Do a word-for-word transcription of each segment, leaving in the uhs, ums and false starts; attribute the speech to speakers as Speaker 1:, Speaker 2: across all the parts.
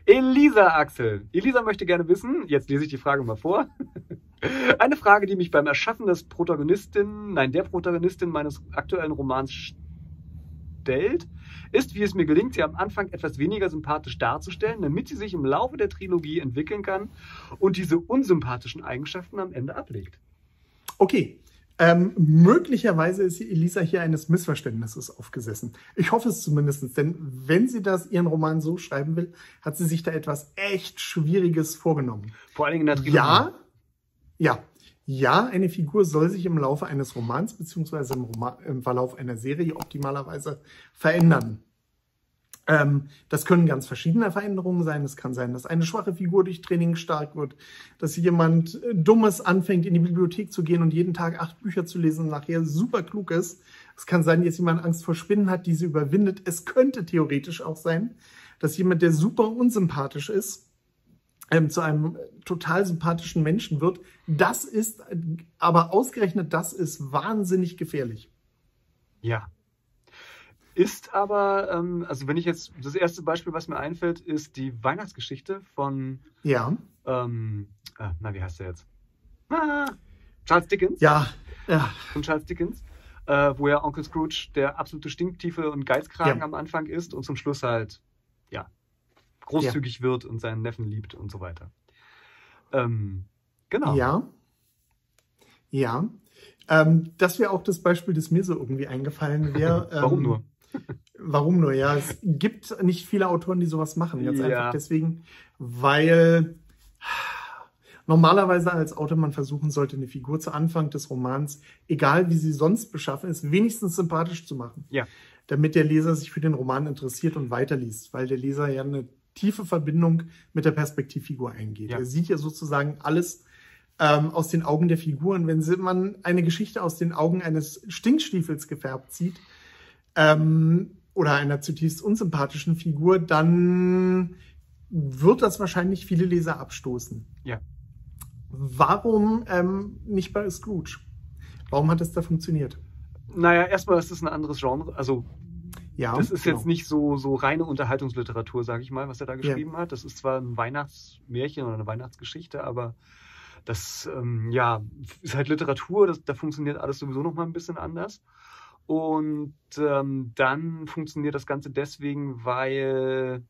Speaker 1: Elisa Axel. Elisa möchte gerne wissen, jetzt lese ich die Frage mal vor. Eine Frage, die mich beim Erschaffen des Protagonistin, nein, der Protagonistin meines aktuellen Romans stellt, ist, wie es mir gelingt, sie am Anfang etwas weniger sympathisch darzustellen, damit sie sich im Laufe der Trilogie entwickeln kann und diese unsympathischen Eigenschaften am Ende ablegt.
Speaker 2: Okay. Ähm, möglicherweise ist Elisa hier eines Missverständnisses aufgesessen. Ich hoffe es zumindest, denn wenn sie das ihren Roman so schreiben will, hat sie sich da etwas echt Schwieriges vorgenommen.
Speaker 1: Vor allen Dingen in der Trilogie.
Speaker 2: Ja, ja, ja, eine Figur soll sich im Laufe eines Romans beziehungsweise im, Roman, im Verlauf einer Serie optimalerweise verändern. Ähm, das können ganz verschiedene Veränderungen sein. Es kann sein, dass eine schwache Figur durch Training stark wird, dass jemand Dummes anfängt, in die Bibliothek zu gehen und jeden Tag acht Bücher zu lesen und nachher super klug ist. Es kann sein, dass jemand Angst vor Spinnen hat, die sie überwindet. Es könnte theoretisch auch sein, dass jemand, der super unsympathisch ist, ähm, zu einem total sympathischen Menschen wird. Das ist, aber ausgerechnet das ist wahnsinnig gefährlich.
Speaker 1: Ja. Ist aber, ähm, also wenn ich jetzt, das erste Beispiel, was mir einfällt, ist die Weihnachtsgeschichte von,
Speaker 2: ja.
Speaker 1: ähm, äh, na, wie heißt der jetzt? Ah, Charles Dickens.
Speaker 2: Ja, ja.
Speaker 1: Von Charles Dickens, äh, wo ja Onkel Scrooge der absolute Stinktiefe und Geizkragen
Speaker 2: ja.
Speaker 1: am Anfang ist und zum Schluss halt, ja, großzügig ja. wird und seinen Neffen liebt und so weiter. Ähm, genau.
Speaker 2: Ja. Ja. Ähm, das wäre auch das Beispiel, das mir so irgendwie eingefallen wäre. Ähm,
Speaker 1: Warum nur?
Speaker 2: Warum nur? Ja, es gibt nicht viele Autoren, die sowas machen. Ganz
Speaker 1: ja.
Speaker 2: einfach deswegen, weil normalerweise als Autor man versuchen sollte, eine Figur zu Anfang des Romans, egal wie sie sonst beschaffen ist, wenigstens sympathisch zu machen.
Speaker 1: Ja.
Speaker 2: Damit der Leser sich für den Roman interessiert und weiterliest, weil der Leser ja eine tiefe Verbindung mit der Perspektivfigur eingeht.
Speaker 1: Ja.
Speaker 2: Er sieht ja sozusagen alles ähm, aus den Augen der Figuren. Wenn man eine Geschichte aus den Augen eines Stinkstiefels gefärbt sieht, ähm, oder einer zutiefst unsympathischen Figur, dann wird das wahrscheinlich viele Leser abstoßen.
Speaker 1: Ja.
Speaker 2: Warum ähm, nicht bei Scrooge? Warum hat das da funktioniert?
Speaker 1: Naja, erstmal ist es ein anderes Genre. Also
Speaker 2: ja,
Speaker 1: das ist
Speaker 2: genau.
Speaker 1: jetzt nicht so, so reine Unterhaltungsliteratur, sage ich mal, was er da geschrieben ja. hat. Das ist zwar ein Weihnachtsmärchen oder eine Weihnachtsgeschichte, aber das ähm, ja, ist halt Literatur. Das, da funktioniert alles sowieso noch mal ein bisschen anders. Und ähm, dann funktioniert das Ganze deswegen, weil...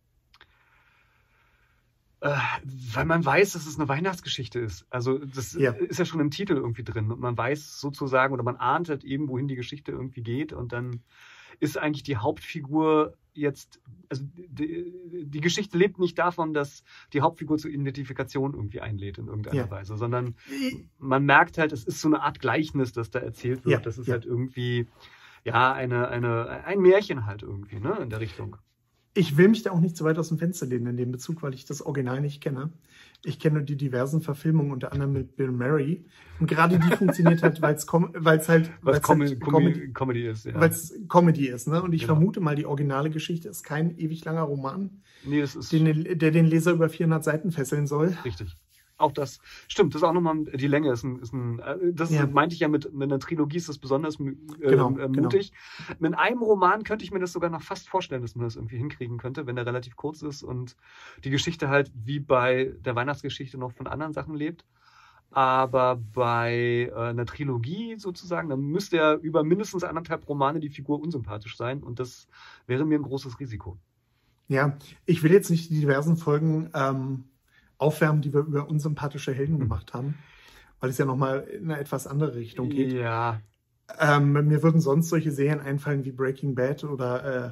Speaker 1: Äh, weil man weiß, dass es eine Weihnachtsgeschichte ist. Also das
Speaker 2: ja.
Speaker 1: ist ja schon im Titel irgendwie drin. Und man weiß sozusagen, oder man ahnt halt eben, wohin die Geschichte irgendwie geht. Und dann ist eigentlich die Hauptfigur jetzt, also die, die Geschichte lebt nicht davon, dass die Hauptfigur zur Identifikation irgendwie einlädt in irgendeiner
Speaker 2: ja.
Speaker 1: Weise, sondern man merkt halt, es ist so eine Art Gleichnis, das da erzählt wird.
Speaker 2: Ja.
Speaker 1: Das ist
Speaker 2: ja.
Speaker 1: halt irgendwie, ja, eine, eine, ein Märchen halt irgendwie, ne, in der Richtung.
Speaker 2: Ich will mich da auch nicht so weit aus dem Fenster lehnen in dem Bezug, weil ich das Original nicht kenne. Ich kenne nur die diversen Verfilmungen, unter anderem mit Bill Murray. Und gerade die funktioniert halt, weil es halt,
Speaker 1: weil's Com
Speaker 2: halt
Speaker 1: Com
Speaker 2: Comedy,
Speaker 1: Comedy ist. Ja.
Speaker 2: Weil es Comedy ist. Ne? Und ich
Speaker 1: genau.
Speaker 2: vermute mal, die originale Geschichte ist kein ewig langer Roman,
Speaker 1: nee, das ist
Speaker 2: den, der den Leser über vierhundert Seiten fesseln soll.
Speaker 1: Richtig. Auch das stimmt, das ist auch nochmal, die Länge ist ein, ist ein das
Speaker 2: ja.
Speaker 1: meinte ich ja mit, mit einer Trilogie ist das besonders äh,
Speaker 2: genau,
Speaker 1: äh, mutig. Genau. Mit einem Roman könnte ich mir das sogar noch fast vorstellen, dass man das irgendwie hinkriegen könnte, wenn der relativ kurz ist und die Geschichte halt wie bei der Weihnachtsgeschichte noch von anderen Sachen lebt. Aber bei äh, einer Trilogie sozusagen, dann müsste ja über mindestens anderthalb Romane die Figur unsympathisch sein und das wäre mir ein großes Risiko.
Speaker 2: Ja, ich will jetzt nicht die diversen Folgen ähm aufwärmen, die wir über unsympathische Helden gemacht haben, weil es ja nochmal in eine etwas andere Richtung geht.
Speaker 1: Ja.
Speaker 2: Ähm, mir würden sonst solche Serien einfallen wie Breaking Bad oder,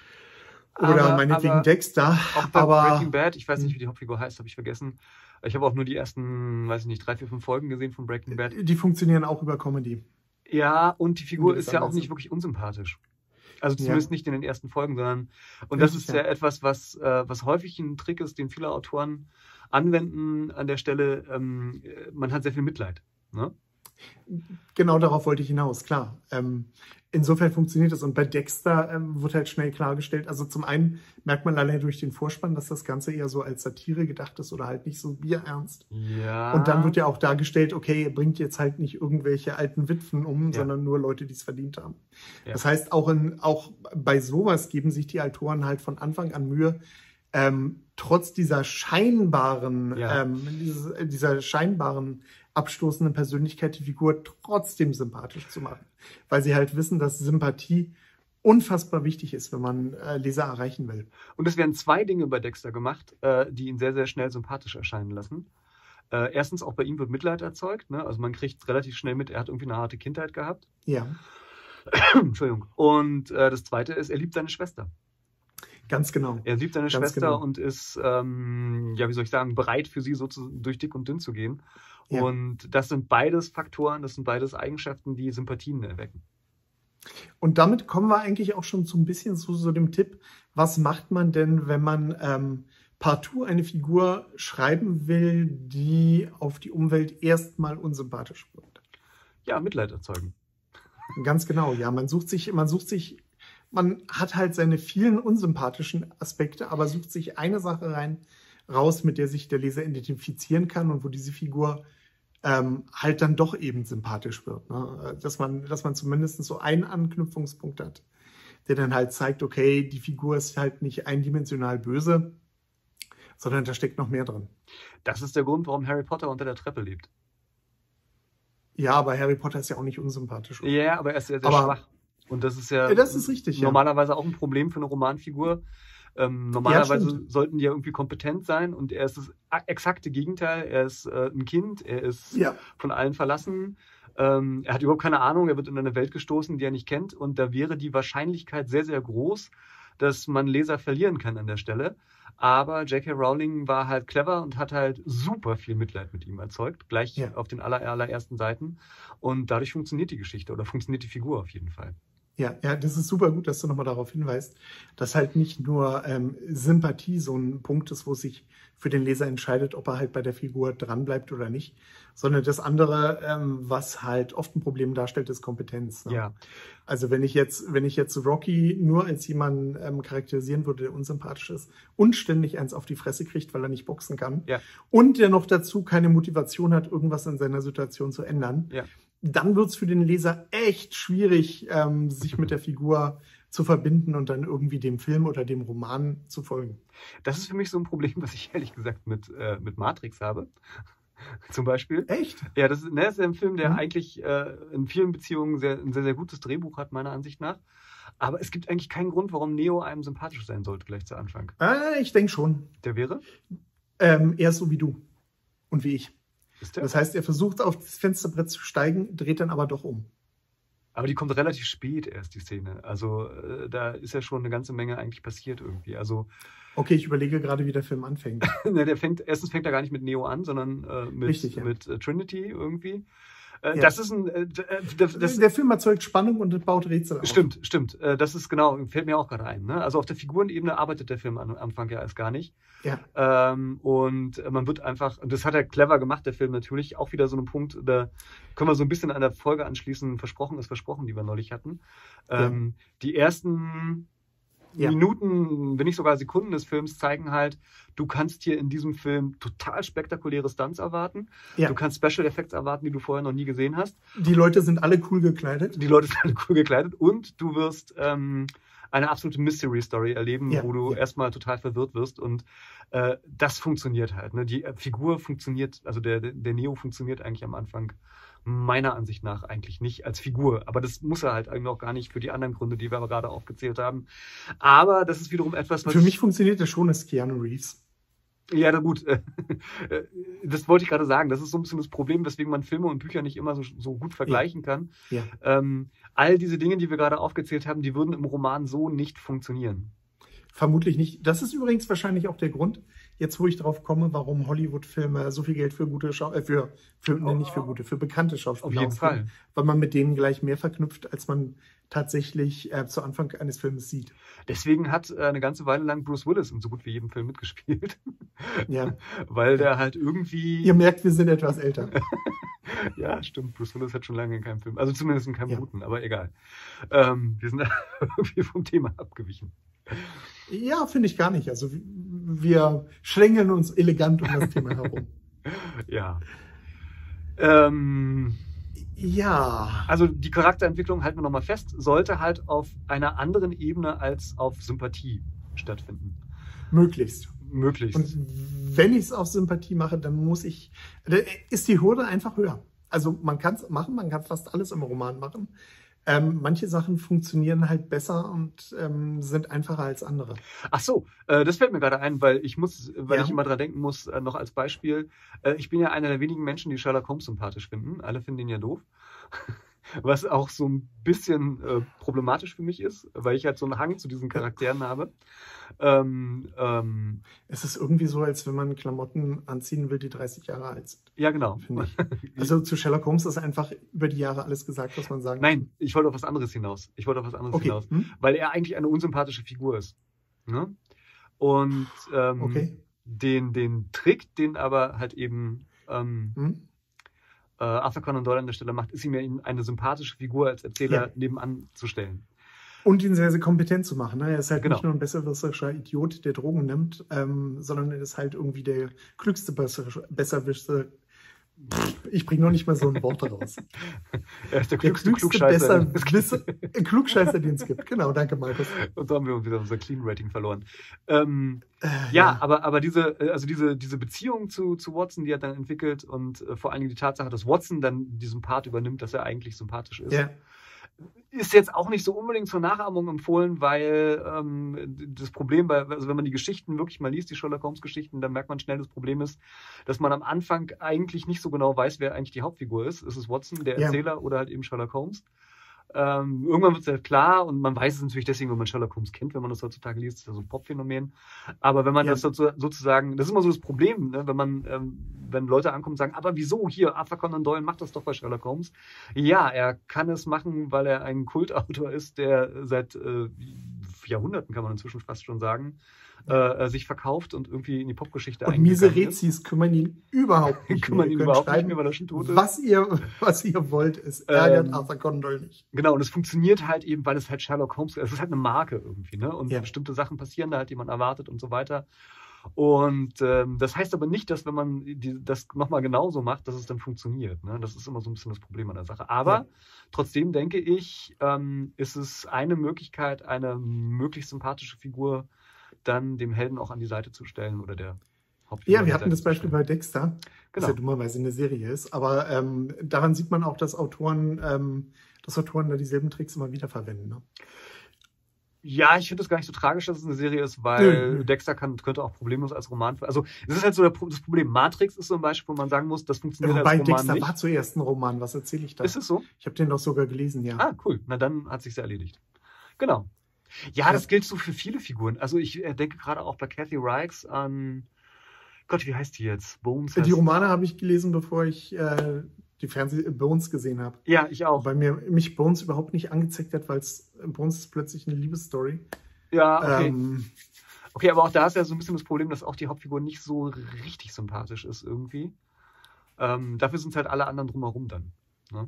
Speaker 2: äh, oder
Speaker 1: aber,
Speaker 2: meinetwegen
Speaker 1: aber
Speaker 2: Dexter.
Speaker 1: Auch bei
Speaker 2: aber,
Speaker 1: Breaking Bad, ich weiß nicht, wie die Hauptfigur heißt, habe ich vergessen. Ich habe auch nur die ersten, weiß ich nicht, drei, vier, fünf Folgen gesehen von Breaking Bad.
Speaker 2: Die funktionieren auch über Comedy.
Speaker 1: Ja, und die Figur ist ja auch nicht wirklich unsympathisch. Also zumindest ja. nicht in den ersten Folgen, sondern, und das ist ja, ja etwas, was, äh, was häufig ein Trick ist, den viele Autoren anwenden an der Stelle, ähm, man hat sehr viel Mitleid. Ne?
Speaker 2: Genau darauf wollte ich hinaus, klar. Ähm, insofern funktioniert das. Und bei Dexter ähm, wird halt schnell klargestellt, also zum einen merkt man allein durch den Vorspann, dass das Ganze eher so als Satire gedacht ist oder halt nicht so bierernst.
Speaker 1: Ja.
Speaker 2: Und dann wird ja auch dargestellt, okay, er bringt jetzt halt nicht irgendwelche alten Witwen um,
Speaker 1: ja.
Speaker 2: sondern nur Leute, die es verdient haben.
Speaker 1: Ja.
Speaker 2: Das heißt, auch, in, auch bei sowas geben sich die Autoren halt von Anfang an Mühe, ähm, trotz dieser scheinbaren,
Speaker 1: Ja.
Speaker 2: ähm, dieses, dieser scheinbaren abstoßenden Persönlichkeit die Figur trotzdem sympathisch zu machen. Weil sie halt wissen, dass Sympathie unfassbar wichtig ist, wenn man äh, Leser erreichen will.
Speaker 1: Und es werden zwei Dinge bei Dexter gemacht, äh, die ihn sehr, sehr schnell sympathisch erscheinen lassen. Äh, erstens, auch bei ihm wird Mitleid erzeugt. Ne? Also man kriegt relativ schnell mit, er hat irgendwie eine harte Kindheit gehabt.
Speaker 2: Ja.
Speaker 1: Entschuldigung. Und äh, das Zweite ist, er liebt seine Schwester.
Speaker 2: Ganz genau.
Speaker 1: Er liebt seine
Speaker 2: Ganz
Speaker 1: Schwester
Speaker 2: genau.
Speaker 1: und ist, ähm, ja, wie soll ich sagen, bereit für sie so zu, durch dick und dünn zu gehen.
Speaker 2: Ja.
Speaker 1: Und das sind beides Faktoren, das sind beides Eigenschaften, die Sympathien erwecken.
Speaker 2: Und damit kommen wir eigentlich auch schon so ein bisschen zu so dem Tipp, was macht man denn, wenn man ähm, partout eine Figur schreiben will, die auf die Umwelt erstmal unsympathisch wirkt?
Speaker 1: Ja, Mitleid erzeugen.
Speaker 2: Ganz genau, ja. Man sucht sich, man sucht sich, man hat halt seine vielen unsympathischen Aspekte, aber sucht sich eine Sache rein, raus, mit der sich der Leser identifizieren kann und wo diese Figur ähm, halt dann doch eben sympathisch wird. Ne? Dass man, dass man zumindest so einen Anknüpfungspunkt hat, der dann halt zeigt, okay, die Figur ist halt nicht eindimensional böse, sondern da steckt noch mehr drin.
Speaker 1: Das ist der Grund, warum Harry Potter unter der Treppe lebt.
Speaker 2: Ja, aber Harry Potter ist ja auch nicht unsympathisch.
Speaker 1: Ja, aber er ist sehr, sehr
Speaker 2: Aber-
Speaker 1: schwach. Und das ist ja,
Speaker 2: Ja, das ist richtig, ja.
Speaker 1: normalerweise auch ein Problem für eine Romanfigur. Ähm, normalerweise
Speaker 2: stimmt.
Speaker 1: sollten die ja irgendwie kompetent sein und er ist das a- exakte Gegenteil. Er ist äh, ein Kind, er ist
Speaker 2: Ja.
Speaker 1: von allen verlassen. Ähm, er hat überhaupt keine Ahnung, er wird in eine Welt gestoßen, die er nicht kennt. Und da wäre die Wahrscheinlichkeit sehr, sehr groß, dass man Leser verlieren kann an der Stelle. Aber J K. Rowling war halt clever und hat halt super viel Mitleid mit ihm erzeugt, gleich
Speaker 2: Ja.
Speaker 1: auf den aller, allerersten Seiten. Und dadurch funktioniert die Geschichte oder funktioniert die Figur auf jeden Fall.
Speaker 2: Ja, ja, das ist super gut, dass du nochmal darauf hinweist, dass halt nicht nur ähm, Sympathie so ein Punkt ist, wo sich für den Leser entscheidet, ob er halt bei der Figur dranbleibt oder nicht, sondern das andere, ähm, was halt oft ein Problem darstellt, ist Kompetenz. Ne?
Speaker 1: Ja,
Speaker 2: Also wenn ich jetzt, wenn ich jetzt Rocky nur als jemanden ähm, charakterisieren würde, der unsympathisch ist und ständig eins auf die Fresse kriegt, weil er nicht boxen kann
Speaker 1: ja,
Speaker 2: und der noch dazu keine Motivation hat, irgendwas in seiner Situation zu ändern,
Speaker 1: ja.
Speaker 2: dann wird es für den Leser echt schwierig, ähm, sich mit der Figur zu verbinden und dann irgendwie dem Film oder dem Roman zu folgen.
Speaker 1: Das ist für mich so ein Problem, was ich ehrlich gesagt mit, äh, mit Matrix habe. Zum Beispiel.
Speaker 2: Echt?
Speaker 1: Ja, das ist, ne, das ist ein Film, der
Speaker 2: Mhm.
Speaker 1: eigentlich äh, in vielen Beziehungen sehr, ein sehr, sehr gutes Drehbuch hat, meiner Ansicht nach. Aber es gibt eigentlich keinen Grund, warum Neo einem sympathisch sein sollte, gleich zu Anfang.
Speaker 2: Äh, ich denke schon.
Speaker 1: Der wäre?
Speaker 2: Ähm, er ist so wie du und wie ich.
Speaker 1: Ist der?
Speaker 2: Das heißt, er versucht auf das Fensterbrett zu steigen, dreht dann aber doch um.
Speaker 1: Aber die kommt relativ spät erst, die Szene. Also äh, da ist ja schon eine ganze Menge eigentlich passiert irgendwie. Also
Speaker 2: Okay, ich überlege gerade, wie der Film anfängt.
Speaker 1: ne, der fängt, erstens fängt er gar nicht mit Neo an, sondern äh, mit,
Speaker 2: Richtig, ja.
Speaker 1: mit äh, Trinity irgendwie. Äh,
Speaker 2: Ja.
Speaker 1: Das ist ein... Äh, d- äh, das, das,
Speaker 2: der Film erzeugt Spannung und baut Rätsel auf.
Speaker 1: Stimmt, stimmt. Äh, Das ist genau, fällt mir auch gerade ein. Ne? Also auf der Figurenebene arbeitet der Film am Anfang ja erst gar nicht.
Speaker 2: Ja,
Speaker 1: Ähm, und man wird einfach, und das hat er clever gemacht, der Film natürlich, auch wieder so ein Punkt, da können wir so ein bisschen an der Folge anschließen, versprochen ist versprochen, die wir neulich hatten. Ähm, Die ersten
Speaker 2: Ja.
Speaker 1: Minuten, wenn nicht sogar Sekunden des Films zeigen halt, du kannst hier in diesem Film total spektakuläre Stunts erwarten.
Speaker 2: Ja.
Speaker 1: Du kannst Special Effects erwarten, die du vorher noch nie gesehen hast.
Speaker 2: die Leute sind alle cool gekleidet.
Speaker 1: Die Leute sind alle cool gekleidet und du wirst ähm, eine absolute Mystery-Story erleben,
Speaker 2: Ja,
Speaker 1: wo du
Speaker 2: ja.
Speaker 1: erstmal total verwirrt wirst und äh, das funktioniert halt. Ne? Die äh, Figur funktioniert, also der, der Neo funktioniert eigentlich am Anfang meiner Ansicht nach eigentlich nicht als Figur, aber das muss er halt eigentlich auch gar nicht für die anderen Gründe, die wir aber gerade aufgezählt haben. Aber das ist wiederum etwas, was
Speaker 2: Für mich funktioniert das schon als Keanu Reeves.
Speaker 1: ja, na gut. Das wollte ich gerade sagen. Das ist so ein bisschen das Problem, weswegen man Filme und Bücher nicht immer so, so gut vergleichen kann.
Speaker 2: Ja.
Speaker 1: Ähm, all diese Dinge, die wir gerade aufgezählt haben, die würden im Roman so nicht funktionieren.
Speaker 2: Vermutlich nicht. Das ist übrigens wahrscheinlich auch der Grund, jetzt wo ich drauf komme, warum Hollywood-Filme so viel Geld für gute Schau äh, für, für nee, nicht für gute, für bekannte Schauspieler
Speaker 1: Auf jeden
Speaker 2: ausgeben,
Speaker 1: Fall.
Speaker 2: weil man mit denen gleich mehr verknüpft, als man tatsächlich äh, zu Anfang eines Filmes sieht.
Speaker 1: Deswegen hat äh, eine ganze Weile lang Bruce Willis in so gut wie jedem Film mitgespielt.
Speaker 2: Ja.
Speaker 1: Weil der halt irgendwie...
Speaker 2: Ihr merkt, wir sind etwas älter.
Speaker 1: Ja, stimmt. Bruce Willis hat schon lange in keinem Film. Also zumindest in keinem
Speaker 2: Ja.
Speaker 1: guten, aber egal. Ähm, wir sind irgendwie vom Thema abgewichen.
Speaker 2: Ja, finde ich gar nicht. Also wir schlängeln uns elegant um das Thema herum.
Speaker 1: Ja. Ähm...
Speaker 2: Ja.
Speaker 1: Also die Charakterentwicklung, halten wir nochmal fest, sollte halt auf einer anderen Ebene als auf Sympathie stattfinden.
Speaker 2: Möglichst.
Speaker 1: Möglichst.
Speaker 2: Und wenn ich es auf Sympathie mache, dann muss ich, ist die Hürde einfach höher. Also man kann es machen, man kann fast alles im Roman machen. Ähm, manche Sachen funktionieren halt besser und ähm, sind einfacher als andere.
Speaker 1: Ach so, äh, das fällt mir gerade ein, weil ich muss, weil
Speaker 2: Ja.
Speaker 1: ich immer dran denken muss, äh, noch als Beispiel. Äh, ich bin ja einer der wenigen Menschen, die Sherlock Holmes sympathisch finden. Alle finden ihn ja doof. Was auch so ein bisschen äh, problematisch für mich ist, weil ich halt so einen Hang zu diesen Charakteren habe. Ähm, ähm,
Speaker 2: Es ist irgendwie so, als wenn man Klamotten anziehen will, die dreißig Jahre alt sind,
Speaker 1: ja, genau.
Speaker 2: finde ich. Also zu Sherlock Holmes ist einfach über die Jahre alles gesagt, was man sagen
Speaker 1: Nein, ich wollte auf was anderes hinaus. Ich wollte auf was anderes
Speaker 2: Okay.
Speaker 1: hinaus.
Speaker 2: Hm?
Speaker 1: Weil er eigentlich eine unsympathische Figur ist. Ne? Und ähm,
Speaker 2: Okay.
Speaker 1: den, den Trick, den aber halt eben ähm,
Speaker 2: Hm?
Speaker 1: äh, Arthur Conan Doyle an der Stelle macht, ist ihm ja ihn eine sympathische Figur als Erzähler
Speaker 2: Ja.
Speaker 1: nebenan zu stellen.
Speaker 2: Und ihn sehr, sehr kompetent zu machen. Ne? Er ist halt
Speaker 1: Genau.
Speaker 2: nicht nur ein besserwisserischer Idiot, der Drogen nimmt, ähm, sondern er ist halt irgendwie der klügste Besser- Besserwisser. Ich bringe noch nicht mal so ein Wort raus.
Speaker 1: Er ist der
Speaker 2: Der
Speaker 1: klügste
Speaker 2: klügste
Speaker 1: Klugscheißer.
Speaker 2: Besserwisser, äh, Klugscheißer, den es gibt. Genau, danke, Markus.
Speaker 1: Und so haben wir wieder unser Clean-Rating verloren. Ähm,
Speaker 2: Äh,
Speaker 1: ja, aber, aber diese, äh, also diese, diese Beziehung zu, zu Watson, die er dann entwickelt und äh, vor allem die Tatsache, dass Watson dann diesen Part übernimmt, dass er eigentlich sympathisch ist,
Speaker 2: Ja.
Speaker 1: ist jetzt auch nicht so unbedingt zur Nachahmung empfohlen, weil ähm, das Problem, bei, also wenn man die Geschichten wirklich mal liest, die Sherlock Holmes Geschichten, dann merkt man schnell, das Problem ist, dass man am Anfang eigentlich nicht so genau weiß, wer eigentlich die Hauptfigur ist. Ist es Watson, der
Speaker 2: Ja.
Speaker 1: Erzähler, oder halt eben Sherlock Holmes? Ähm, irgendwann wird es halt klar, und man weiß es natürlich deswegen, wenn man Sherlock Holmes kennt, wenn man das heutzutage liest, ist das so ein Pop-Phänomen. Aber wenn man
Speaker 2: Ja.
Speaker 1: das so, sozusagen, das ist immer so das Problem, ne? wenn man, ähm, wenn Leute ankommen und sagen, aber wieso hier, Arthur Conan Doyle macht das doch bei Sherlock Holmes. Ja, er kann es machen, weil er ein Kultautor ist, der seit äh, Jahrhunderten, kann man inzwischen fast schon sagen, äh, sich verkauft und irgendwie in die Popgeschichte
Speaker 2: Und miese
Speaker 1: eingegangen ist.
Speaker 2: Rezis kümmern ihn überhaupt nicht
Speaker 1: Kümmern
Speaker 2: mehr.
Speaker 1: ihn
Speaker 2: Ihr könnt
Speaker 1: überhaupt nicht
Speaker 2: schreiben,
Speaker 1: mehr, weil er schon tot ist.
Speaker 2: was ihr, was ihr wollt. Es ärgert
Speaker 1: Ähm,
Speaker 2: Arthur Conan Doyle nicht.
Speaker 1: Genau, und es funktioniert halt eben, weil es halt Sherlock Holmes ist. Es ist halt eine Marke irgendwie, ne? Und
Speaker 2: Ja.
Speaker 1: bestimmte Sachen passieren da halt, die man erwartet und so weiter. Und ähm, das heißt aber nicht, dass wenn man die, das nochmal genauso macht, dass es dann funktioniert. Ne? Das ist immer so ein bisschen das Problem an der Sache. Aber
Speaker 2: Ja.
Speaker 1: trotzdem denke ich, ähm, ist es eine Möglichkeit, eine möglichst sympathische Figur dann dem Helden auch an die Seite zu stellen oder der Hauptfigur.
Speaker 2: Ja,
Speaker 1: an
Speaker 2: wir
Speaker 1: die
Speaker 2: hatten
Speaker 1: Seite
Speaker 2: das
Speaker 1: zu
Speaker 2: Beispiel
Speaker 1: stellen.
Speaker 2: bei Dexter, was
Speaker 1: Genau.
Speaker 2: ja dummerweise eine Serie ist. Aber ähm, daran sieht man auch, dass Autoren, ähm, dass Autoren da dieselben Tricks immer wieder verwenden. Ne?
Speaker 1: Ja, ich finde es gar nicht so tragisch, dass es eine Serie ist, weil
Speaker 2: Nö, nö.
Speaker 1: Dexter kann, könnte auch problemlos als Roman. Also, es ist halt so der, Pro- das Problem. Matrix ist so ein Beispiel, wo man sagen muss, das funktioniert
Speaker 2: Wobei
Speaker 1: als Roman
Speaker 2: Dexter
Speaker 1: nicht.
Speaker 2: war zuerst ein Roman. Was erzähle ich da?
Speaker 1: Ist es so?
Speaker 2: Ich habe den doch sogar gelesen, ja.
Speaker 1: Ah, cool. Na, dann hat sich's ja erledigt. Genau. Ja,
Speaker 2: Ja.
Speaker 1: das gilt so für viele Figuren. Also, ich äh, denke gerade auch bei Kathy Reichs an. Gott, wie heißt die jetzt? Bones.
Speaker 2: Die
Speaker 1: heißt-
Speaker 2: Romane habe ich gelesen, bevor ich äh, die Fernseh Bones gesehen habe.
Speaker 1: Ja, ich auch.
Speaker 2: Wobei mir mich Bones überhaupt nicht angezeigt hat, weil es Bones ist plötzlich eine Liebesstory.
Speaker 1: Ja, okay.
Speaker 2: Ähm,
Speaker 1: Okay, aber auch da ist ja so ein bisschen das Problem, dass auch die Hauptfigur nicht so richtig sympathisch ist irgendwie. Ähm, dafür sind halt alle anderen drumherum dann. Ne?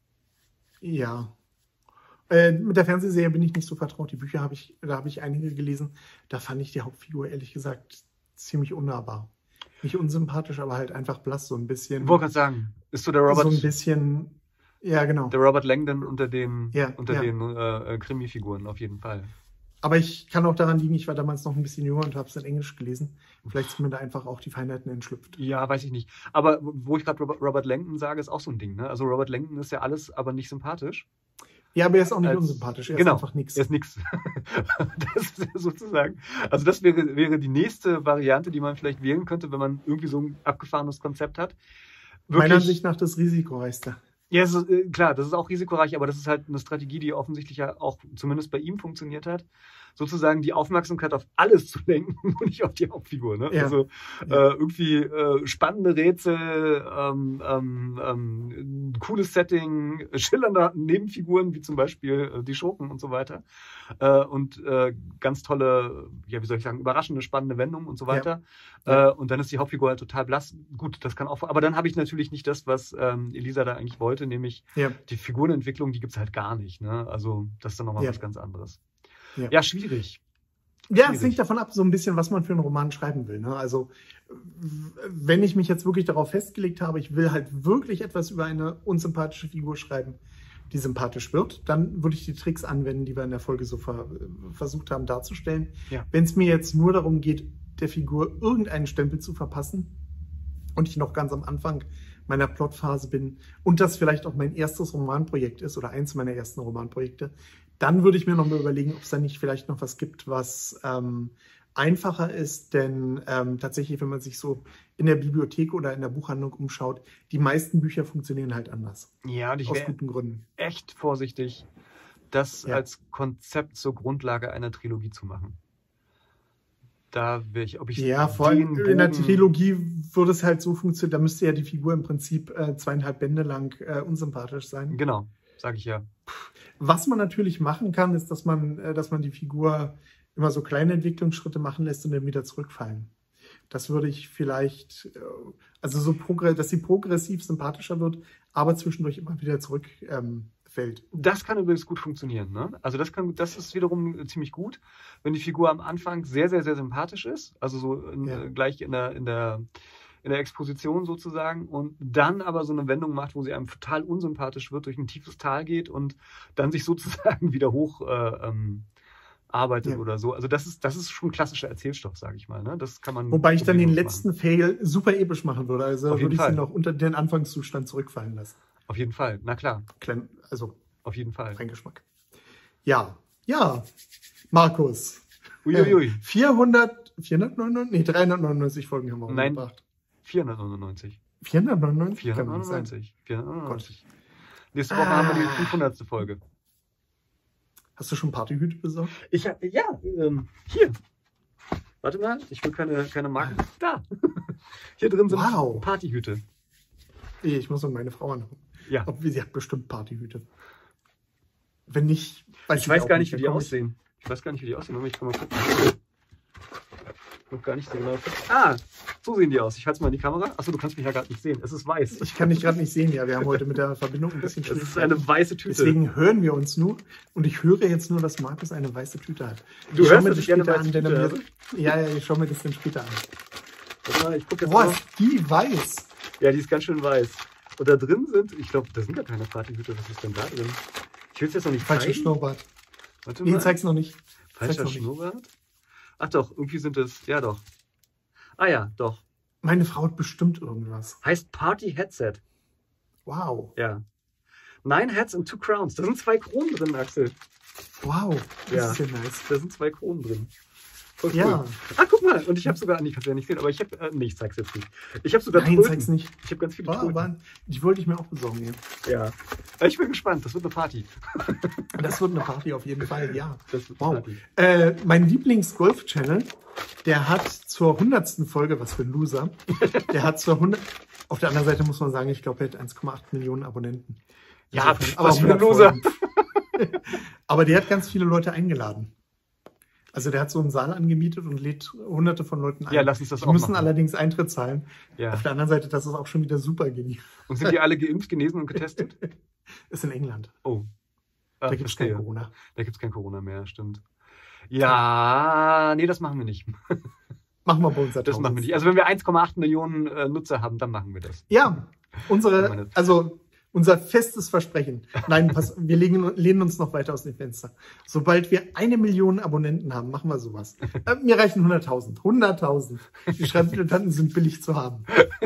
Speaker 2: ja. Äh, mit der Fernsehserie bin ich nicht so vertraut. Die Bücher habe ich, da habe ich einige gelesen. Da fand ich die Hauptfigur ehrlich gesagt ziemlich unnahbar. Nicht unsympathisch, aber halt einfach blass, so ein bisschen.
Speaker 1: Ich wollte gerade sagen, ist so der Robert,
Speaker 2: so ein bisschen. Ja, genau.
Speaker 1: der Robert Langdon unter den,
Speaker 2: Ja,
Speaker 1: unter
Speaker 2: ja.
Speaker 1: den äh, Krimi-Figuren auf jeden Fall.
Speaker 2: Aber ich kann auch daran liegen, ich war damals noch ein bisschen jünger und habe es in Englisch gelesen. Vielleicht sind mir da einfach auch die Feinheiten entschlüpft.
Speaker 1: Ja, weiß ich nicht. Aber wo ich gerade Robert, Robert Langdon sage, ist auch so ein Ding. Ne? Also Robert Langdon ist ja alles, aber nicht sympathisch.
Speaker 2: Ja, aber er ist auch nicht
Speaker 1: Als-
Speaker 2: unsympathisch. Er
Speaker 1: genau,
Speaker 2: ist einfach nichts.
Speaker 1: Er ist nix. Das ist ja sozusagen. Also das wäre, wäre die nächste Variante, die man vielleicht wählen könnte, wenn man irgendwie so ein abgefahrenes Konzept hat.
Speaker 2: Meiner Ansicht nach das risikoreichste.
Speaker 1: Ja, es ist, äh, klar, das ist auch risikoreich, aber das ist halt eine Strategie, die offensichtlich ja auch zumindest bei ihm funktioniert hat. Sozusagen die Aufmerksamkeit auf alles zu lenken und nicht auf die Hauptfigur. Ne?
Speaker 2: Ja.
Speaker 1: Also
Speaker 2: Ja.
Speaker 1: äh, irgendwie äh, spannende Rätsel, ähm, ähm, ähm, cooles Setting, schillernde Nebenfiguren, wie zum Beispiel äh, die Schurken und so weiter. Äh, und äh, ganz tolle, ja, wie soll ich sagen, überraschende, spannende Wendungen und so weiter.
Speaker 2: Ja.
Speaker 1: Äh, und dann ist die Hauptfigur halt total blass. Gut, das kann auch, aber dann habe ich natürlich nicht das, was ähm, Elisa da eigentlich wollte, nämlich
Speaker 2: Ja.
Speaker 1: die Figurenentwicklung, die gibt's halt gar nicht. Ne? Also das ist dann nochmal
Speaker 2: Ja.
Speaker 1: was ganz anderes.
Speaker 2: Ja.
Speaker 1: Ja, schwierig.
Speaker 2: Ja, es
Speaker 1: Schwierig.
Speaker 2: hängt davon ab, so ein bisschen, was man für einen Roman schreiben will. Ne? Also, w- wenn ich mich jetzt wirklich darauf festgelegt habe, ich will halt wirklich etwas über eine unsympathische Figur schreiben, die sympathisch wird, dann würde ich die Tricks anwenden, die wir in der Folge so ver versucht haben darzustellen.
Speaker 1: Ja.
Speaker 2: Wenn es mir jetzt nur darum geht, der Figur irgendeinen Stempel zu verpassen und ich noch ganz am Anfang meiner Plotphase bin und das vielleicht auch mein erstes Romanprojekt ist oder eins meiner ersten Romanprojekte, dann würde ich mir noch mal überlegen, ob es da nicht vielleicht noch was gibt, was ähm, einfacher ist, denn ähm, tatsächlich, wenn man sich so in der Bibliothek oder in der Buchhandlung umschaut, die meisten Bücher funktionieren halt anders.
Speaker 1: Ja, und ich
Speaker 2: aus
Speaker 1: wäre
Speaker 2: guten Gründen.
Speaker 1: echt vorsichtig, das
Speaker 2: Ja.
Speaker 1: als Konzept zur Grundlage einer Trilogie zu machen. Da wäre ich, ob ich
Speaker 2: Ja, vor allem
Speaker 1: den
Speaker 2: in der
Speaker 1: Bogen-
Speaker 2: Trilogie würde es halt so funktionieren, da müsste ja die Figur im Prinzip äh, zweieinhalb Bände lang äh, unsympathisch sein.
Speaker 1: Genau, sage ich ja.
Speaker 2: Was man natürlich machen kann, ist, dass man, äh, dass man die Figur immer so kleine Entwicklungsschritte machen lässt und dann wieder zurückfallen. Das würde ich vielleicht, äh, also so, progr- dass sie progressiv sympathischer wird, aber zwischendurch immer wieder zurückfällt. Ähm, fällt.
Speaker 1: Das kann übrigens gut funktionieren. Ne? Also das kann, das ist wiederum ziemlich gut, wenn die Figur am Anfang sehr, sehr, sehr sympathisch ist. Also so in,
Speaker 2: Ja.
Speaker 1: äh, gleich in der, in der in der Exposition sozusagen und dann aber so eine Wendung macht, wo sie einem total unsympathisch wird, durch ein tiefes Tal geht und dann sich sozusagen wieder hoch äh, ähm, arbeitet
Speaker 2: Ja.
Speaker 1: oder so. Also das ist, das ist schon klassischer Erzählstoff, sage ich mal. Ne? Das kann man
Speaker 2: Wobei ich dann den
Speaker 1: problemlos
Speaker 2: letzten Fail super episch machen würde. Also
Speaker 1: Auf jeden
Speaker 2: würde ich
Speaker 1: Fall.
Speaker 2: sie noch unter den Anfangszustand zurückfallen lassen.
Speaker 1: machen. Auf jeden Fall, na klar,
Speaker 2: Klein, also
Speaker 1: auf jeden Fall.
Speaker 2: kein Geschmack. Ja, ja, Markus.
Speaker 1: Uiuiui,
Speaker 2: Äh, vierhundert, vierhundertneunundneunzig, nee, dreihundertneunundneunzig Folgen haben wir
Speaker 1: Nein.
Speaker 2: umgebracht.
Speaker 1: vierhundertneunundneunzig.
Speaker 2: vierhundertneunundneunzig? Kann nicht sein.
Speaker 1: vierhundertneunundneunzig. vierhundertneunundneunzig. Nächste Woche
Speaker 2: Ah.
Speaker 1: haben wir die fünfhundertste Folge.
Speaker 2: Hast du schon Partyhüte besorgt?
Speaker 1: Ich habe, ja, ähm, hier. Warte mal, ich will keine, keine Marken. Da. Hier drin sind
Speaker 2: Wow.
Speaker 1: Partyhüte.
Speaker 2: Ich muss noch meine Frau anrufen.
Speaker 1: Ja.
Speaker 2: Ob, sie hat bestimmt Partyhüte. Wenn nicht, weiß
Speaker 1: Ich weiß
Speaker 2: auch
Speaker 1: gar nicht, wie die
Speaker 2: Da komm ich-
Speaker 1: aussehen. Ich weiß gar nicht, wie die aussehen. Moment, ich kann mal gucken. Noch gar nicht so genau. Ah, so sehen die aus. Ich halte es mal in die Kamera. Achso, du kannst mich ja gerade nicht sehen. Es ist weiß.
Speaker 2: Ich kann dich gerade nicht sehen, ja. Wir haben heute mit der Verbindung ein bisschen
Speaker 1: Es ist
Speaker 2: Schwierigkeiten.
Speaker 1: eine weiße Tüte.
Speaker 2: Deswegen hören wir uns nur. Und ich höre jetzt nur, dass Markus eine weiße Tüte hat.
Speaker 1: Du
Speaker 2: ich schau
Speaker 1: hörst,
Speaker 2: mir
Speaker 1: dass
Speaker 2: das
Speaker 1: ich gerne
Speaker 2: später
Speaker 1: weiße
Speaker 2: an, denn er
Speaker 1: Tüte
Speaker 2: mir, ja, ja, ich schaue mir das dann später an.
Speaker 1: Warte mal, ich gucke jetzt
Speaker 2: Boah,
Speaker 1: mal.
Speaker 2: ist die weiß.
Speaker 1: Ja, die ist ganz schön weiß. Und da drin sind, ich glaube, da sind gar keine Partyhüte. Was ist denn da drin? Ich will es jetzt noch nicht
Speaker 2: Falscher
Speaker 1: zeigen.
Speaker 2: Schnurrbart.
Speaker 1: Warte
Speaker 2: Nee,
Speaker 1: mal.
Speaker 2: zeig's noch nicht. Zeig's
Speaker 1: Falscher
Speaker 2: noch nicht.
Speaker 1: Schnurrbart? Ach doch, irgendwie sind es, ja doch. Ah ja, doch.
Speaker 2: Meine Frau hat bestimmt irgendwas.
Speaker 1: Heißt Party Headset.
Speaker 2: Wow.
Speaker 1: Ja. Nine Hats and Two Crowns. Da sind zwei Kronen drin, Axel.
Speaker 2: Wow. Das
Speaker 1: Ja.
Speaker 2: ist ja nice.
Speaker 1: Da sind zwei Kronen drin. Voll cool.
Speaker 2: Ja.
Speaker 1: Ah, guck mal. Und ich habe sogar, nee, kannst du ja nicht sehen, aber ich habe, äh, nee, ich zeig's jetzt nicht. Ich habe sogar
Speaker 2: Nein,
Speaker 1: Tröten.
Speaker 2: zeig's nicht.
Speaker 1: Ich habe ganz viele
Speaker 2: War,
Speaker 1: Tröten.
Speaker 2: war, die wollte ich mir auch besorgen. Ja.
Speaker 1: Ja. Aber ich bin gespannt. Das wird eine Party.
Speaker 2: Das wird eine Party auf jeden Fall, ja.
Speaker 1: Das wird eine
Speaker 2: Wow.
Speaker 1: Party.
Speaker 2: Äh, mein Lieblings-Golf-Channel, der hat zur hundertsten Folge, was für ein Loser, der hat zur hundert. Auf der anderen Seite muss man sagen, ich glaube, er hat eins Komma acht Millionen Abonnenten.
Speaker 1: Ja,
Speaker 2: Insofern-
Speaker 1: pf, was für ein
Speaker 2: hundert
Speaker 1: Loser.
Speaker 2: Folgen. Aber der hat ganz viele Leute eingeladen. Also der hat so einen Saal angemietet und lädt hunderte von Leuten ein.
Speaker 1: Ja, lass uns das
Speaker 2: Die
Speaker 1: auch
Speaker 2: müssen
Speaker 1: machen.
Speaker 2: allerdings Eintritt zahlen.
Speaker 1: Ja.
Speaker 2: Auf der anderen Seite, das ist auch schon wieder super genial.
Speaker 1: Und sind die alle geimpft, genesen und getestet?
Speaker 2: Ist in England.
Speaker 1: Oh. Ah,
Speaker 2: Da gibt es kein
Speaker 1: verstehe.
Speaker 2: Corona.
Speaker 1: Da gibt es kein Corona mehr, stimmt. Ja, nee, das machen wir nicht.
Speaker 2: Machen wir bei uns
Speaker 1: Das machen wir nicht. Also wenn wir eins Komma acht Millionen äh, Nutzer haben, dann machen wir das.
Speaker 2: Ja, unsere,
Speaker 1: Meine-
Speaker 2: also unser festes Versprechen. Nein, pass, wir legen, lehnen uns noch weiter aus dem Fenster. Sobald wir eine Million Abonnenten haben, machen wir sowas. Äh, mir reichen hunderttausend. hunderttausend. Die Schreibdilettanten sind billig zu haben.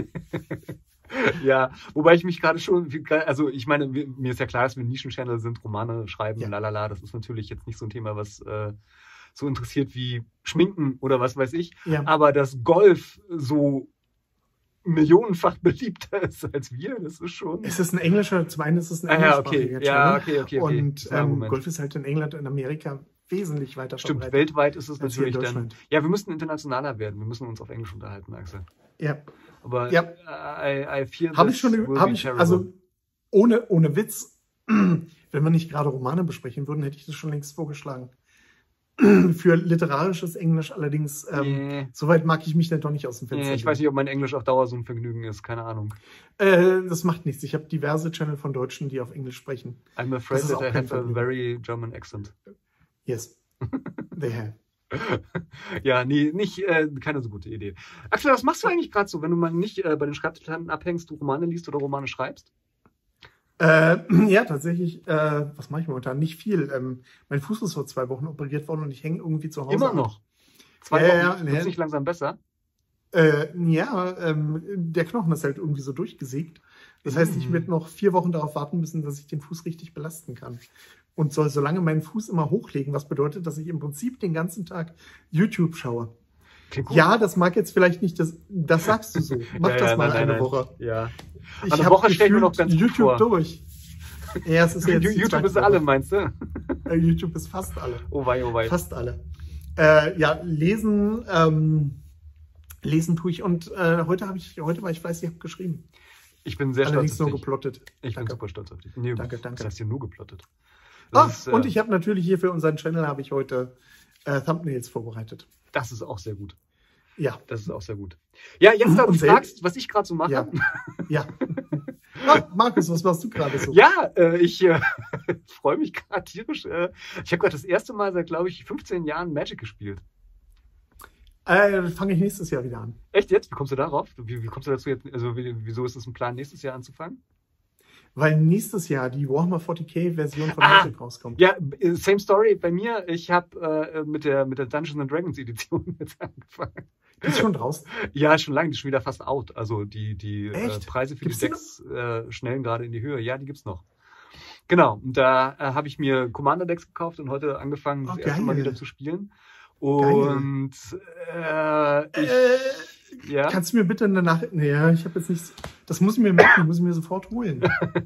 Speaker 1: Ja, wobei ich mich gerade schon, also ich meine, wir- mir ist ja klar, dass wir ein Nischen-Channel sind, Romane schreiben,
Speaker 2: Ja.
Speaker 1: lalala, das ist natürlich jetzt nicht so ein Thema, was äh, so interessiert wie Schminken oder was weiß ich.
Speaker 2: Ja.
Speaker 1: Aber dass Golf so millionenfach beliebter ist als wir, das ist schon...
Speaker 2: Es ist ein englischer, zum einen ist es ein
Speaker 1: Ah, ja,
Speaker 2: englischsprachiger
Speaker 1: okay. Ja,
Speaker 2: Channel.
Speaker 1: okay, okay, okay.
Speaker 2: Und
Speaker 1: Das ist ein
Speaker 2: ähm,
Speaker 1: Argument.
Speaker 2: Golf ist halt in England und Amerika wesentlich weiter
Speaker 1: Stimmt,
Speaker 2: verbreitet.
Speaker 1: weltweit ist es
Speaker 2: als hier in
Speaker 1: natürlich dann...
Speaker 2: Deutschland.
Speaker 1: Ja, wir müssen internationaler werden, wir müssen uns auf Englisch unterhalten, Axel.
Speaker 2: Ja.
Speaker 1: Aber
Speaker 2: Ja.
Speaker 1: I, I fear
Speaker 2: Habe
Speaker 1: this
Speaker 2: ich schon,
Speaker 1: will
Speaker 2: hab
Speaker 1: be
Speaker 2: ich,
Speaker 1: terrible.
Speaker 2: also ohne, ohne Witz, wenn wir nicht gerade Romane besprechen würden, hätte ich das schon längst vorgeschlagen. Für literarisches Englisch allerdings, ähm,
Speaker 1: Nee.
Speaker 2: soweit mag ich mich dann doch nicht aus dem Fenster
Speaker 1: Nee, ich weiß nicht, ob mein Englisch auf Dauer so ein Vergnügen ist, keine Ahnung.
Speaker 2: Äh, das macht nichts. Ich habe diverse Channel von Deutschen, die auf Englisch sprechen.
Speaker 1: I'm afraid
Speaker 2: Das ist
Speaker 1: that
Speaker 2: auch
Speaker 1: I
Speaker 2: kein
Speaker 1: have a
Speaker 2: Vergnügen.
Speaker 1: very German accent.
Speaker 2: Yes, they have.
Speaker 1: Ja, nee, nicht, äh, keine so gute Idee. Axel, was machst du eigentlich gerade so, wenn du mal nicht äh, bei den Schreibtischlanden abhängst, du Romane liest oder Romane schreibst?
Speaker 2: Äh, ja, tatsächlich, äh, was mache ich momentan? Nicht viel. Ähm, mein Fuß ist vor zwei Wochen operiert worden und ich hänge irgendwie zu Hause.
Speaker 1: Immer
Speaker 2: ab.
Speaker 1: noch. Zwei
Speaker 2: Ja,
Speaker 1: Wochen,
Speaker 2: ja,
Speaker 1: wird's
Speaker 2: ja.
Speaker 1: nicht langsam besser?
Speaker 2: Äh, ja, ähm, der Knochen ist halt irgendwie so durchgesägt. Das heißt, ich
Speaker 1: Mhm.
Speaker 2: werde noch vier Wochen darauf warten müssen, dass ich den Fuß richtig belasten kann. Und soll so lange meinen Fuß immer hochlegen, was bedeutet, dass ich im Prinzip den ganzen Tag YouTube schaue.
Speaker 1: Klingt gut.
Speaker 2: Ja, das mag jetzt vielleicht nicht, das, das sagst du so. Mach
Speaker 1: Ja,
Speaker 2: das
Speaker 1: ja,
Speaker 2: mal
Speaker 1: nein, nein,
Speaker 2: eine
Speaker 1: nein.
Speaker 2: Woche.
Speaker 1: Ja.
Speaker 2: Ich
Speaker 1: Eine
Speaker 2: hab
Speaker 1: Woche stell ich mir noch
Speaker 2: gefühlt
Speaker 1: ganz gut
Speaker 2: YouTube
Speaker 1: vor.
Speaker 2: durch. Ja, es ist ja jetzt die
Speaker 1: YouTube
Speaker 2: zweite
Speaker 1: ist alle,
Speaker 2: Woche.
Speaker 1: meinst du?
Speaker 2: Äh, YouTube ist fast alle.
Speaker 1: Oh wei, oh wei.
Speaker 2: Fast alle. Äh, ja, lesen, ähm, lesen tue ich. Und äh, heute habe ich, heute war ich fleißig, ich habe geschrieben.
Speaker 1: Ich bin sehr
Speaker 2: Allerdings
Speaker 1: stolz auf
Speaker 2: nur
Speaker 1: dich.
Speaker 2: geplottet.
Speaker 1: Ich
Speaker 2: Danke.
Speaker 1: bin super stolz auf dich. Nee,
Speaker 2: Danke, danke.
Speaker 1: Das hast du nur geplottet. Das,
Speaker 2: Ah,
Speaker 1: ist, äh,
Speaker 2: und ich habe natürlich hier für unseren Channel habe ich heute äh, Thumbnails vorbereitet.
Speaker 1: das ist auch sehr gut.
Speaker 2: Ja,
Speaker 1: Das ist auch sehr gut. Ja, jetzt da du
Speaker 2: Und
Speaker 1: fragst, was ich gerade so mache.
Speaker 2: ja, ja. Ah, Markus, was machst du gerade so?
Speaker 1: Ja, äh, ich äh, freue mich gerade tierisch. Äh, ich habe gerade das erste Mal seit, glaube ich, fünfzehn Jahren Magic gespielt.
Speaker 2: Äh, fange ich nächstes Jahr wieder an.
Speaker 1: Echt jetzt? Wie kommst du darauf? Wie, wie kommst du dazu jetzt? Also wie, wieso ist es ein Plan, nächstes Jahr anzufangen?
Speaker 2: Weil nächstes Jahr die Warhammer forty K Version von
Speaker 1: Ah,
Speaker 2: Magic rauskommt.
Speaker 1: Ja, äh, same story bei mir. Ich habe äh, mit der mit der Dungeons and Dragons Edition jetzt angefangen.
Speaker 2: Die ist schon draußen.
Speaker 1: Ja, schon lange, die ist schon wieder fast out. Also die, die äh,
Speaker 2: Echt?
Speaker 1: Preise für
Speaker 2: Gibt's
Speaker 1: die
Speaker 2: die
Speaker 1: Decks äh, schnellen gerade in die Höhe. Ja, die gibt's noch. Genau, und da äh, habe ich mir Commander-Decks gekauft und heute angefangen, das
Speaker 2: Oh,
Speaker 1: erste Mal
Speaker 2: geil.
Speaker 1: wieder zu spielen. Und äh, ich,
Speaker 2: Äh,
Speaker 1: ja,
Speaker 2: Kannst du mir bitte eine Nachricht... Nee, ich habe jetzt nichts... Das muss ich mir merken, muss ich mir sofort holen.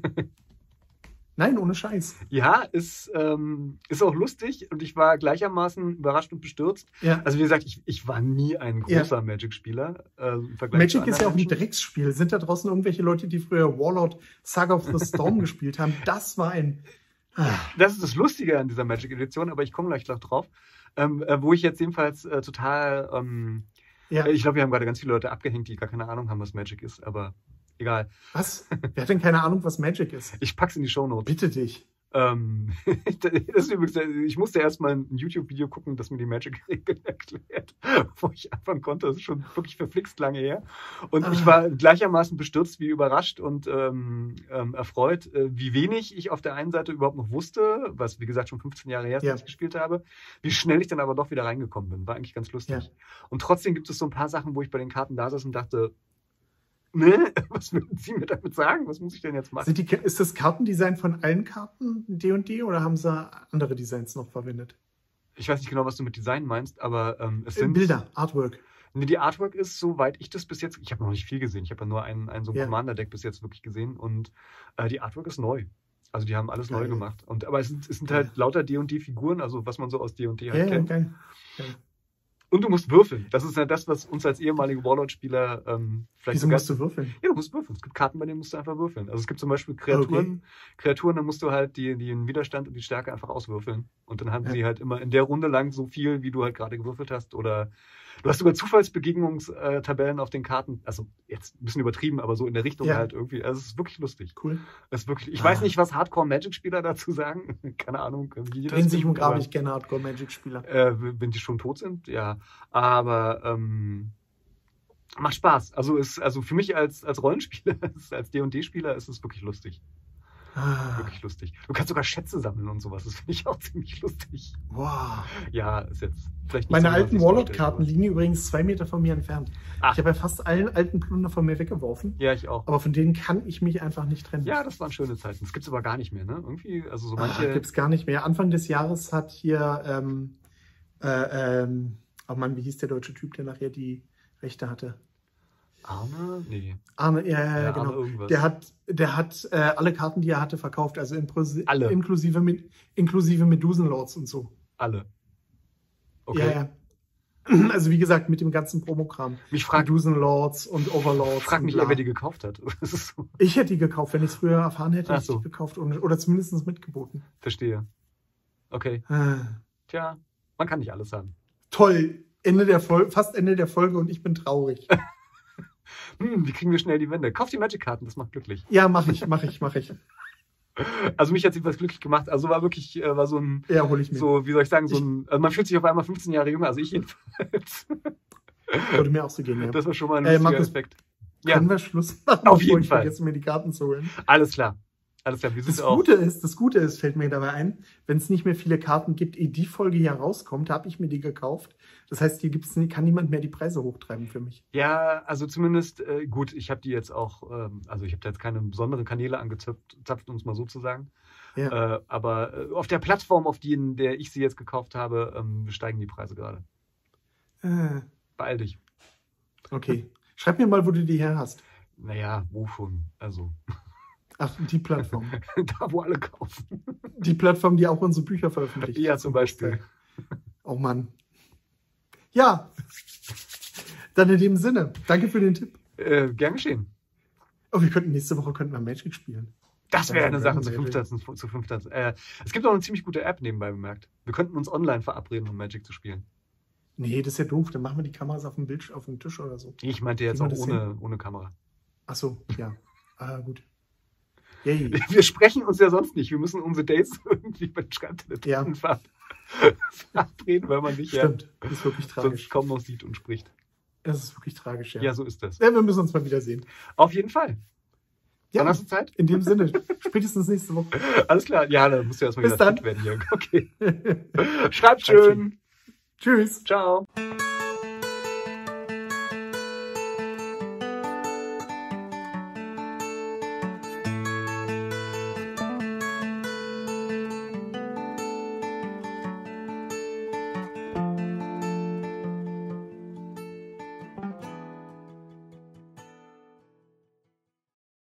Speaker 2: Nein, ohne Scheiß.
Speaker 1: ja, ist, ähm, ist auch lustig und ich war gleichermaßen überrascht und bestürzt.
Speaker 2: Ja.
Speaker 1: Also wie gesagt, ich, ich war nie ein großer Magic-Spieler. Äh, im Vergleich
Speaker 2: Magic
Speaker 1: zu
Speaker 2: ist ja auch ein
Speaker 1: anderen Menschen.
Speaker 2: Drecksspiel. Sind da draußen irgendwelche Leute, die früher Warlord Saga of the Storm gespielt haben? Das war ein... Ah,
Speaker 1: Das ist das Lustige an dieser Magic-Edition, aber ich komme gleich noch drauf. Ähm, äh, wo ich jetzt jedenfalls äh, total... Ähm,
Speaker 2: ja.
Speaker 1: Ich glaube, wir haben gerade ganz viele Leute abgehängt, die gar keine Ahnung haben, was Magic ist, aber egal.
Speaker 2: Was? Wer hat denn keine Ahnung, was Magic ist?
Speaker 1: Ich pack's in die Shownotes.
Speaker 2: Bitte dich.
Speaker 1: Ähm, das ist übrigens, ich musste erstmal ein YouTube-Video gucken, das mir die Magic-Regeln erklärt, wo ich anfangen konnte. Das ist schon wirklich verflixt lange her. Und
Speaker 2: Ah.
Speaker 1: ich war gleichermaßen bestürzt wie überrascht und ähm, ähm, erfreut, äh, wie wenig ich auf der einen Seite überhaupt noch wusste, was wie gesagt schon fünfzehn Jahre her ist,
Speaker 2: Ja.
Speaker 1: als ich gespielt habe, wie schnell ich dann aber doch wieder reingekommen bin. War eigentlich ganz lustig.
Speaker 2: Ja.
Speaker 1: Und trotzdem gibt es so ein paar Sachen, wo ich bei den Karten da saß und dachte, ne, was würden Sie mir damit sagen? Was muss ich denn jetzt machen?
Speaker 2: Sind die, ist das Kartendesign von allen Karten D und D oder haben sie andere Designs noch verwendet?
Speaker 1: Ich weiß nicht genau, was du mit Design meinst, aber ähm, es
Speaker 2: Äh,
Speaker 1: sind...
Speaker 2: Bilder, Artwork.
Speaker 1: Nee, die Artwork ist, soweit ich das bis jetzt, ich habe noch nicht viel gesehen, ich habe ja nur ein, ein so ein
Speaker 2: Ja.
Speaker 1: Commander-Deck bis jetzt wirklich gesehen und äh, die Artwork ist neu. Also die haben alles
Speaker 2: Geil.
Speaker 1: neu gemacht. Und, aber es sind, es sind
Speaker 2: Geil.
Speaker 1: halt lauter D und D-Figuren, also was man so aus D und D
Speaker 2: Ja,
Speaker 1: halt
Speaker 2: ja,
Speaker 1: kennt.
Speaker 2: geil. geil.
Speaker 1: Und du musst würfeln. Das ist ja das, was uns als ehemalige Warlord-Spieler ähm, vielleicht
Speaker 2: Wieso
Speaker 1: sogar...
Speaker 2: musst du würfeln?
Speaker 1: Ja, du musst würfeln. Es gibt Karten, bei denen musst du einfach würfeln. Also es gibt zum Beispiel Kreaturen, Kreaturen, da musst du halt die, die den Widerstand und die Stärke einfach auswürfeln. Und dann haben
Speaker 2: Ja.
Speaker 1: sie halt immer in der Runde lang so viel, wie du halt gerade gewürfelt hast. Oder du hast sogar Zufallsbegegnungstabellen auf den Karten. Also jetzt ein bisschen übertrieben, aber so in der Richtung
Speaker 2: Ja.
Speaker 1: halt irgendwie. Also es ist wirklich lustig.
Speaker 2: Cool.
Speaker 1: Es ist wirklich, ich
Speaker 2: Ah.
Speaker 1: weiß nicht, was Hardcore-Magic-Spieler dazu sagen. Keine Ahnung. Wie die das
Speaker 2: Drehen sich
Speaker 1: finden,
Speaker 2: und graben
Speaker 1: aber-
Speaker 2: nicht gerne Hardcore-Magic-Spieler.
Speaker 1: äh, wenn die schon tot sind, ja. Aber ähm, macht Spaß. Also ist, also für mich als, als Rollenspieler, als D und D-Spieler ist es wirklich lustig.
Speaker 2: Ah,
Speaker 1: Wirklich lustig. Du kannst sogar Schätze sammeln und sowas. Das finde ich auch ziemlich lustig.
Speaker 2: wow.
Speaker 1: Ja, ist jetzt vielleicht nicht
Speaker 2: Meine
Speaker 1: so, was
Speaker 2: alten
Speaker 1: ich so
Speaker 2: Warlord-Karten
Speaker 1: vorstelle,
Speaker 2: liegen übrigens zwei Meter von mir entfernt.
Speaker 1: Ach.
Speaker 2: Ich habe ja fast allen alten Plunder von mir weggeworfen.
Speaker 1: aber- Ja, ich auch.
Speaker 2: Aber von denen kann ich mich einfach nicht trennen.
Speaker 1: Ja, das waren schöne Zeiten. Das gibt's aber gar nicht mehr, ne? Irgendwie, also so
Speaker 2: Ah,
Speaker 1: manche.
Speaker 2: gibt's gar nicht mehr. Anfang des Jahres hat hier, ähm, äh, ähm, oh Mann, wie hieß der deutsche Typ, der nachher die Rechte hatte?
Speaker 1: Arme? Nee.
Speaker 2: Arne, ja, ja,
Speaker 1: Ja,
Speaker 2: ja,
Speaker 1: Arne
Speaker 2: genau.
Speaker 1: irgendwas.
Speaker 2: Der hat, der hat äh, alle Karten, die er hatte, verkauft. Also inklusi
Speaker 1: Alle.
Speaker 2: inklusive, mit, inklusive Medusenlords und so.
Speaker 1: Alle. Okay.
Speaker 2: Ja, ja. Also wie gesagt, mit dem ganzen Promokram.
Speaker 1: Mich fragt,
Speaker 2: Medusenlords und Overlords.
Speaker 1: frag
Speaker 2: und
Speaker 1: mich
Speaker 2: bla.
Speaker 1: eher, wer die gekauft hat. Das ist so.
Speaker 2: Ich hätte die gekauft, wenn ich es früher erfahren hätte,
Speaker 1: Ach
Speaker 2: hätte ich
Speaker 1: so.
Speaker 2: die gekauft und, oder zumindest mitgeboten.
Speaker 1: Verstehe. Okay.
Speaker 2: Ah.
Speaker 1: Tja, man kann nicht alles haben.
Speaker 2: Toll, Ende der Folge, fast Ende der Folge und ich bin traurig.
Speaker 1: Hm, wie kriegen wir schnell die Wende? Kauf die Magic-Karten, das macht glücklich.
Speaker 2: Ja, mache ich, mache ich, mache ich.
Speaker 1: Also mich hat jedenfalls glücklich gemacht. Also war wirklich, äh, war so ein,
Speaker 2: Ja, hole ich mir.
Speaker 1: so, wie soll ich sagen, so ein, also man fühlt sich auf einmal fünfzehn Jahre jünger, also ich jedenfalls.
Speaker 2: Würde mir auch so gehen, ja.
Speaker 1: Das war schon mal ein
Speaker 2: Äh,
Speaker 1: lustiger
Speaker 2: Markus,
Speaker 1: Aspekt. Ja,
Speaker 2: Können wir Schluss machen,
Speaker 1: Auf
Speaker 2: bevor
Speaker 1: jeden
Speaker 2: ich
Speaker 1: Fall.
Speaker 2: vergesse, mir die Karten zu holen?
Speaker 1: alles klar. Alles klar, wie sieht's
Speaker 2: Das
Speaker 1: aus?
Speaker 2: Gute ist, das Gute ist, fällt mir dabei ein, wenn es nicht mehr viele Karten gibt, ehe die Folge hier rauskommt, habe ich mir die gekauft. Das heißt, hier gibt's, kann niemand mehr die Preise hochtreiben für mich.
Speaker 1: Ja, also zumindest, äh, gut, ich habe die jetzt auch, ähm, also ich habe da jetzt keine besonderen Kanäle angezapft, zapft, um es mal so zu sagen.
Speaker 2: Ja.
Speaker 1: Äh, aber äh, auf der Plattform, auf die, in der ich sie jetzt gekauft habe, ähm, steigen die Preise gerade.
Speaker 2: Äh,
Speaker 1: Beeil dich.
Speaker 2: okay. Schreib mir mal, wo du die her hast.
Speaker 1: Naja, wo schon? Also,
Speaker 2: Ach, die Plattform.
Speaker 1: da wo alle kaufen.
Speaker 2: Die Plattform, die auch unsere Bücher veröffentlicht.
Speaker 1: Ja, zum Beispiel.
Speaker 2: Oh Mann. Ja. Dann in dem Sinne, danke für den Tipp.
Speaker 1: Äh, gern geschehen.
Speaker 2: Oh, wir könnten nächste Woche könnten wir Magic spielen.
Speaker 1: Das wäre eine Sache zu
Speaker 2: Dragon
Speaker 1: fünfter. Zu fünfter. Äh, es gibt auch eine ziemlich gute App nebenbei bemerkt. Wir könnten uns online verabreden, um Magic zu spielen.
Speaker 2: Nee, das ist ja doof. Dann machen wir die Kameras auf dem Bild, auf dem Tisch oder so.
Speaker 1: Ich meinte jetzt
Speaker 2: Kriegen
Speaker 1: auch
Speaker 2: wir das
Speaker 1: ohne, ohne Kamera.
Speaker 2: Ach so, ja. Ah, gut. Yay.
Speaker 1: Wir sprechen uns ja sonst nicht. Wir müssen unsere Dates irgendwie beim Schreibtelefonen
Speaker 2: Ja.
Speaker 1: ver verabreden, weil man nicht
Speaker 2: Stimmt. Das ist wirklich
Speaker 1: ja,
Speaker 2: tragisch.
Speaker 1: sonst kaum noch sieht und spricht.
Speaker 2: Das ist wirklich tragisch, ja.
Speaker 1: Ja, so ist das.
Speaker 2: Ja, wir müssen uns mal wiedersehen.
Speaker 1: Auf jeden Fall.
Speaker 2: Ja,
Speaker 1: Wann hast du Zeit?
Speaker 2: in dem Sinne. Spätestens nächste Woche.
Speaker 1: Alles klar. Ja, dann musst du erstmal
Speaker 2: Bis
Speaker 1: wieder
Speaker 2: dann.
Speaker 1: fit werden hier. Okay. Schreibt
Speaker 2: Schreibt
Speaker 1: schön.
Speaker 2: Tschüss.
Speaker 1: Ciao.